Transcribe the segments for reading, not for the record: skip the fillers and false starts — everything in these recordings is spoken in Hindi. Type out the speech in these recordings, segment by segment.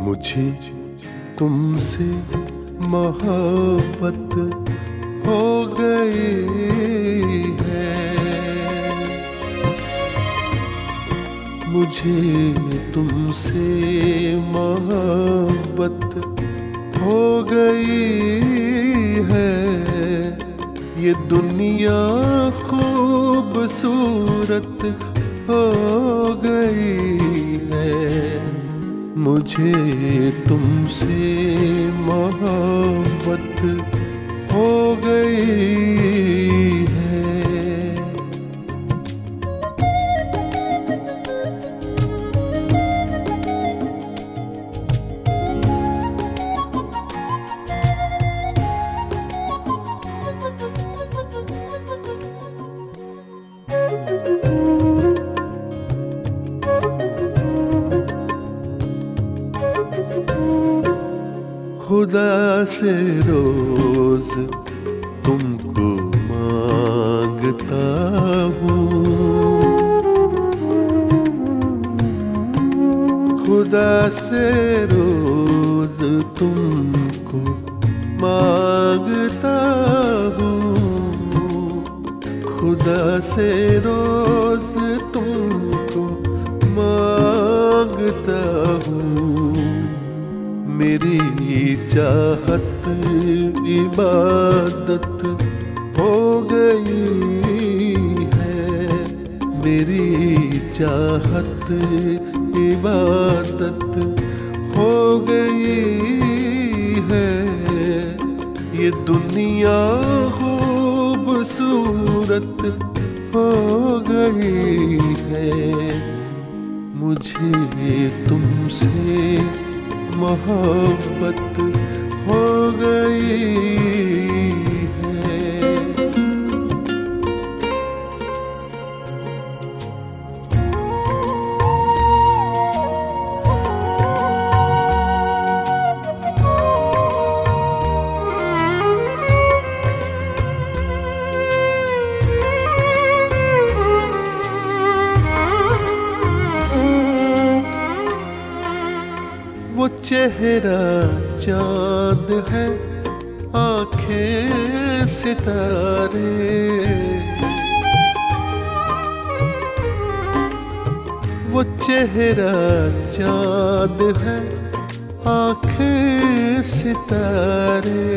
मुझे तुमसे मोहब्बत हो गई है। मुझे तुमसे मोहब्बत हो गई है। ये दुनिया खूबसूरत हो गई है। मुझे तुमसे मोहब्बत हो गई है। खुदा से रोज तुमको मांगता हूँ। खुदा से रोज तुमको मांगता हूँ। खुदा से रोज तुमको मांगता हूँ। मेरी चाहत इबादत हो गई है। मेरी चाहत इबादत हो गई है। ये दुनिया खूबसूरत हो गई है। मुझे तुमसे मोहब्बत हो गई है। वो चेहरा चाँद है, आँखें सितारे। वो चेहरा चाँद है, आँखें सितारे।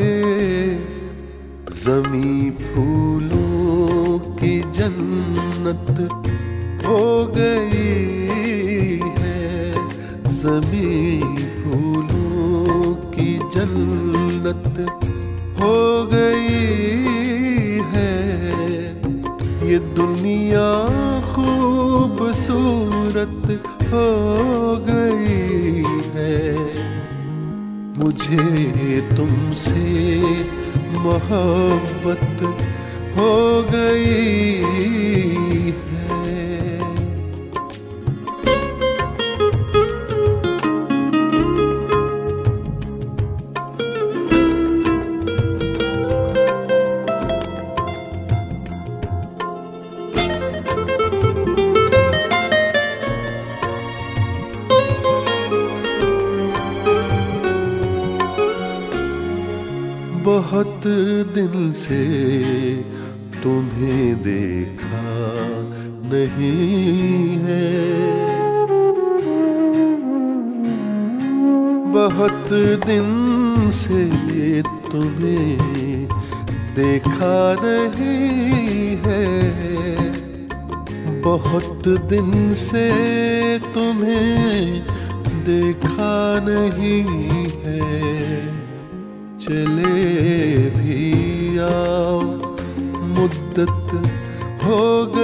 ज़मीं फूलों की जन्नत हो गई है। ज़मीं फूलों की जन्नत हो गई है। ये दुनिया खूबसूरत हो गई है। मुझे तुमसे मोहब्बत हो गई है। बहुत दिन से तुम्हें देखा नहीं है। बहुत दिन से तुम्हें देखा नहीं है। बहुत दिन से तुम्हें देखा नहीं है। चले भी आओ, मुद्दत हो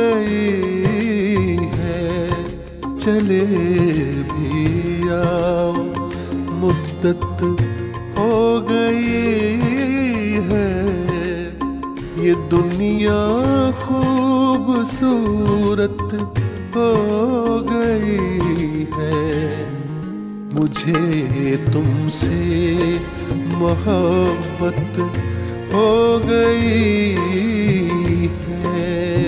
गई है। चले भी आओ, मुद्दत हो गई है। ये दुनिया खूबसूरत हो गई है। मुझे तुमसे मोहब्बत हो गई है।